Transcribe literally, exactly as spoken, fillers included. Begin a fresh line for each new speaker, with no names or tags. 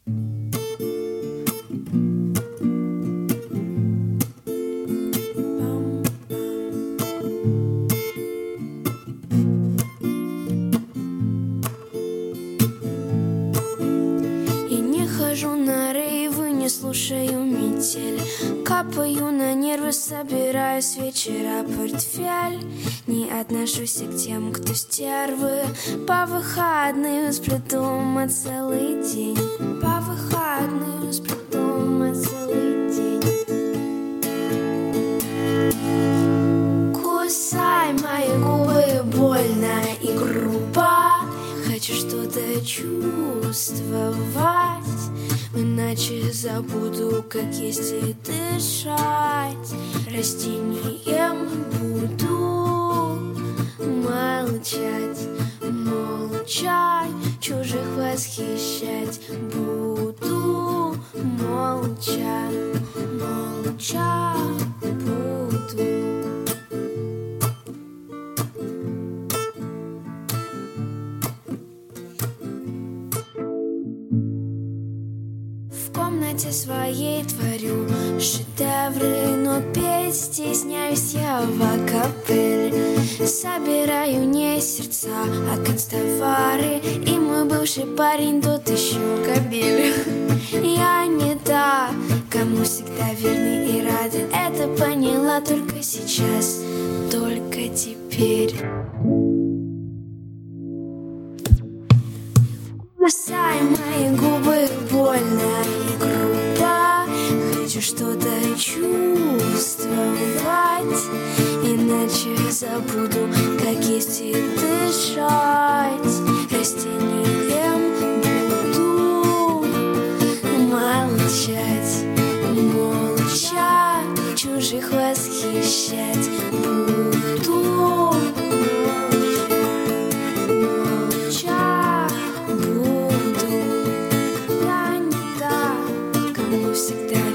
Слушаю метель, капаю на нервы, собираю с вечера портфель. Не отношусь к тем, кто стервы. По выходным сплю дома целый день. По выходным сплю дома целый день. Кусай мои губы больно и грубо. Хочу что-то чувствовать, иначе забуду, как есть и дышать. Растением буду молчать, молчать, чужих восхищать. Буду молча, молча буду. Своей творю шедевры, но петь стесняюсь я в акапель. Собираю не сердца, а констовары. И мой бывший парень тот еще кобель. Я не та, кому всегда верны и рады. Это поняла только сейчас, только теперь. Кусай мои губы больно и грубо. Хочу что-то чувствовать, иначе забуду, как есть и дышать. Растением буду молчать, молча, чужих восхищать. Буду молча, молча буду. Я не та, кому всегда